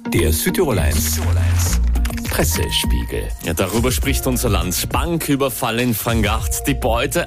Der Südtirol 1 Pressespiegel. Ja, darüber spricht unser Land. Banküberfall in Frangart. Die Beute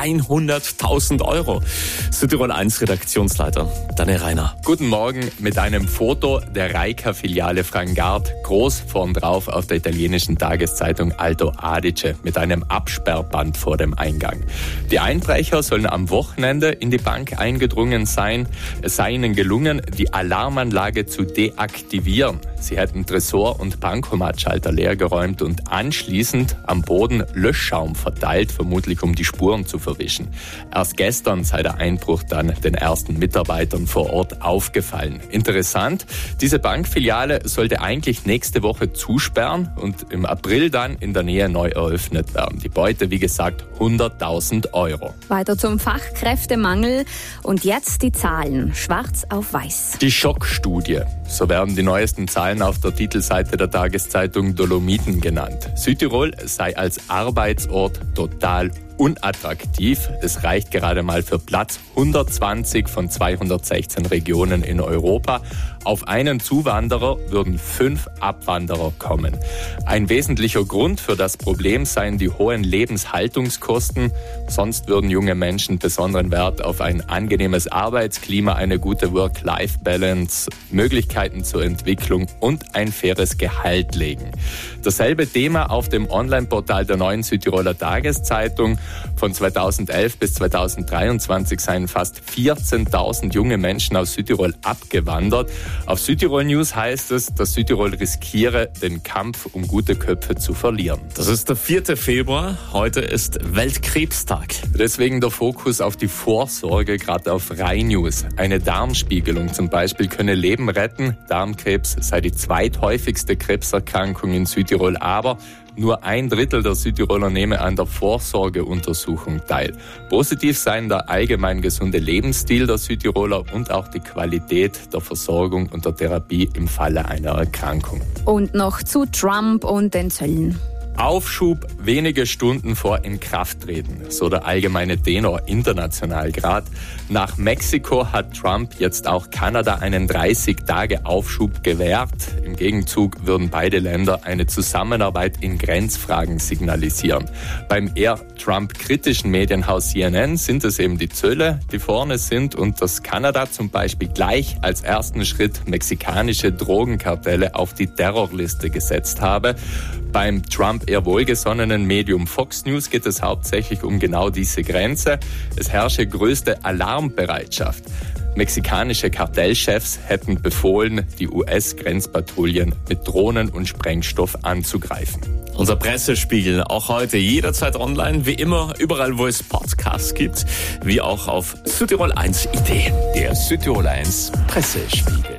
100.000 Euro. Südtirol 1 Redaktionsleiter Daniel Reiner. Guten Morgen mit einem Foto der Reica-Filiale Frangart. Groß vorn drauf auf der italienischen Tageszeitung Alto Adige mit einem Absperrband vor dem Eingang. Die Einbrecher sollen am Wochenende in die Bank eingedrungen sein. Es sei ihnen gelungen, die Alarmanlage zu deaktivieren. Sie hätten Tresor- und Bankomatschalter leergeräumt und anschließend am Boden Löschschaum verteilt, vermutlich um die Spuren zu verwischen. Erst gestern sei der Einbruch dann den ersten Mitarbeitern vor Ort aufgefallen. Interessant, diese Bankfiliale sollte eigentlich nächste Woche zusperren und im April dann in der Nähe neu eröffnet werden. Die Beute, wie gesagt, 100.000 Euro. Weiter zum Fachkräftemangel und jetzt die Zahlen, schwarz auf weiß. Die Schockstudie, so werden die neuesten Zahlen auf der Titelseite der Tageszeitung Dolomiten genannt. Südtirol sei als Arbeitsort total unattraktiv. Es reicht gerade mal für Platz 120 von 216 Regionen in Europa. Auf einen Zuwanderer würden 5 Abwanderer kommen. Ein wesentlicher Grund für das Problem seien die hohen Lebenshaltungskosten. Sonst würden junge Menschen besonderen Wert auf ein angenehmes Arbeitsklima, eine gute Work-Life-Balance, Möglichkeiten zur Entwicklung und ein faires Gehalt legen. Dasselbe Thema auf dem Online-Portal der Neuen Südtiroler Tageszeitung. Von 2011 bis 2023 seien fast 14.000 junge Menschen aus Südtirol abgewandert. Auf Südtirol News heißt es, dass Südtirol riskiere, den Kampf um gute Köpfe zu verlieren. Das ist der 4. Februar. Heute ist Weltkrebstag. Deswegen der Fokus auf die Vorsorge, gerade auf Rai News. Eine Darmspiegelung zum Beispiel könne Leben retten. Darmkrebs sei die zweithäufigste Krebserkrankung in Südtirol, aber nur 1/3 der Südtiroler nehme an der Vorsorgeuntersuchung teil. Positiv seien der allgemein gesunde Lebensstil der Südtiroler und auch die Qualität der Versorgung und der Therapie im Falle einer Erkrankung. Und noch zu Trump und den Zöllen. Aufschub wenige Stunden vor Inkrafttreten, so der allgemeine Tenor international gerade. Nach Mexiko hat Trump jetzt auch Kanada einen 30-Tage-Aufschub gewährt. Im Gegenzug würden beide Länder eine Zusammenarbeit in Grenzfragen signalisieren. Beim eher Trump-kritischen Medienhaus CNN sind es eben die Zölle, die vorne sind und dass Kanada zum Beispiel gleich als ersten Schritt mexikanische Drogenkartelle auf die Terrorliste gesetzt habe. Beim Trump eher wohlgesonnenen Medium Fox News geht es hauptsächlich um genau diese Grenze. Es herrsche größte Alarmbereitschaft. Mexikanische Kartellchefs hätten befohlen, die US-Grenzpatrouillen mit Drohnen und Sprengstoff anzugreifen. Unser Pressespiegel auch heute jederzeit online, wie immer, überall wo es Podcasts gibt, wie auch auf Südtirol 1 IT. Der Südtirol 1 Pressespiegel.